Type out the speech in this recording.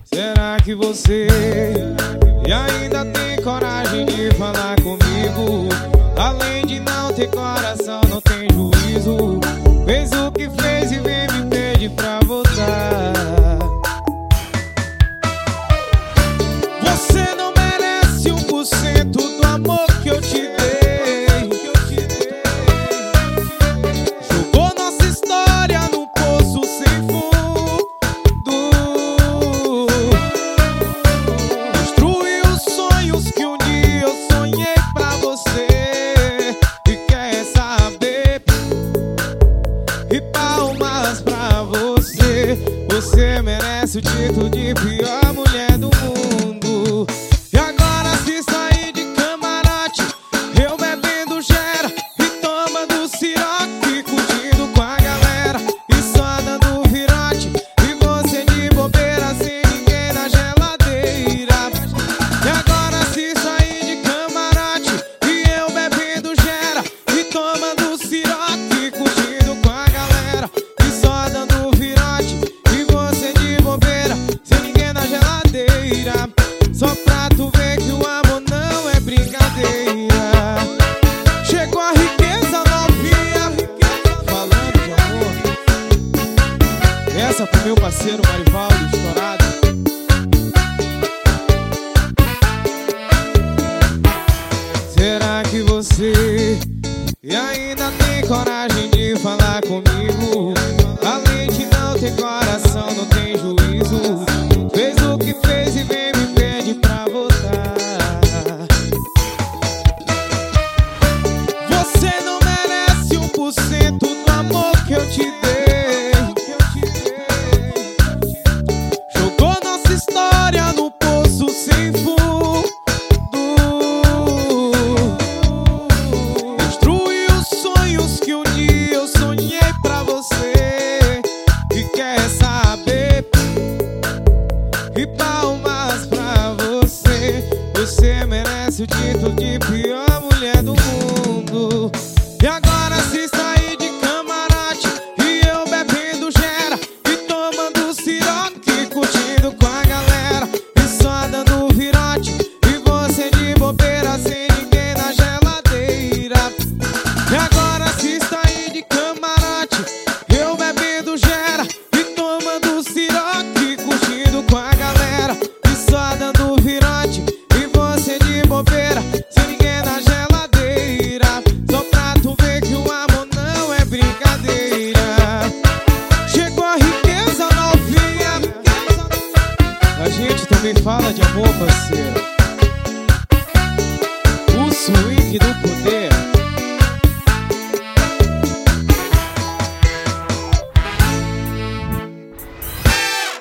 Será que você ainda tem coragem de falar comigo? Além de não ter coração, não tem juízo. Fez o que fez e vem me pedir pra voltar. Você não merece 1% do amor que eu te dei. Jogou nossa história no poço sem fundo. Destruiu os sonhos que um dia eu sonhei pra você. E quer saber? E palmas pra você. Você merece o título de pior mulher do mundo. E agora se sair de camarote, eu bebendo gera e tomando siroque, curtindo com a galera e só dando virote. E você de bobeira sem ninguém na geladeira. E agora se sair de camarote e eu bebendo gera e tomando siroque, curtindo com a galera e só dando virote. E você de bobeira sem ninguém na geladeira. Só pra tu ver que o amor não é brincadeira. Chegou a riqueza novinha, falando de amor. Essa pro meu parceiro Marivaldo, estourado. Será que você ainda tem coragem de falar comigo? Além de não ter coração, não tem juízo. Fez o que fez e vem me pede pra voltar. Você não merece 1% do amor que eu te dei. Jogou nossa história no poço sem fundo. Destruiu os sonhos que um dia eu sonhei pra você. E quer saber? E palmas pra você. Você merece o título de pior mulher do mundo. E agora se sair de camarote e eu bebendo gera e tomando siroque, curtindo com a galera e só dando virote. E você de bobeira sem ninguém na geladeira. E agora se sair de camarote, eu bebendo gera e tomando siroque, curtindo com a galera e só dando virote. E você de bobeira sem ninguém na geladeira. Só pra tu ver que o amor não é brincadeira. Chegou a riqueza novinha. A gente também fala de amor, parceiro.